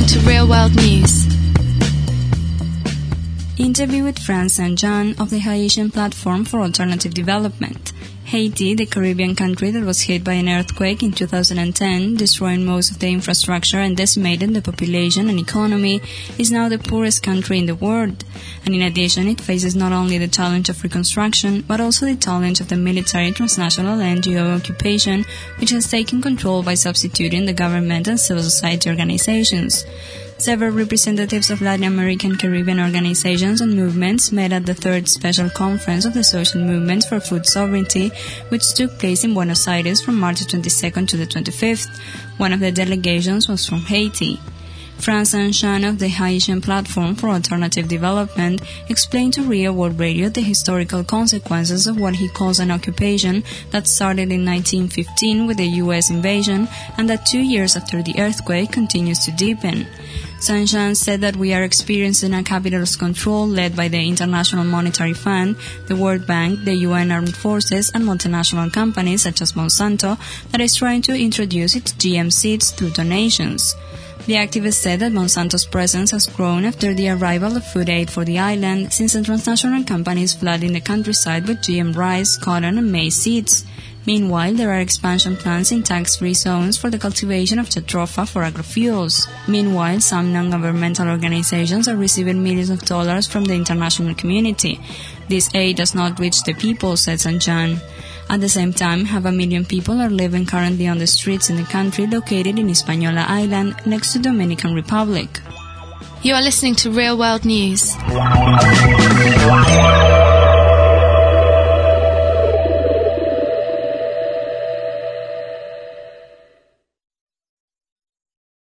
to Real World News. Interview with Franz Saint-Jean of the Haitian Platform for Alternative Development. Haiti, the Caribbean country that was hit by an earthquake in 2010, destroying most of the infrastructure and decimating the population and economy, is now the poorest country in the world. And in addition, it faces not only the challenge of reconstruction, but also the challenge of the military transnational NGO occupation, which has taken control by substituting the government and civil society organizations. Several representatives of Latin American Caribbean organizations and movements met at the third special conference of the Social Movements for Food Sovereignty, which took place in Buenos Aires from March 22nd to the 25th. One of the delegations was from Haiti. Franz Saint-Jean of the Haitian Platform for Alternative Development explained to Real World Radio the historical consequences of what he calls an occupation that started in 1915 with the U.S. invasion and that 2 years after the earthquake continues to deepen. Saint-Jean said that we are experiencing a capitalist control led by the International Monetary Fund, the World Bank, the UN Armed Forces, and multinational companies such as Monsanto that is trying to introduce its GM seeds through donations. The activist said that Monsanto's presence has grown after the arrival of food aid for the island, since the transnational companies flooding the countryside with GM rice, cotton, and maize seeds. Meanwhile, there are expansion plans in tax-free zones for the cultivation of jatropha for agrofuels. Meanwhile, some non-governmental organizations are receiving millions of dollars from the international community. This aid does not reach the people, said Saint-Jean. At the same time, 500,000 people are living currently on the streets in the country located in Hispaniola Island next to Dominican Republic. You are listening to Real World News.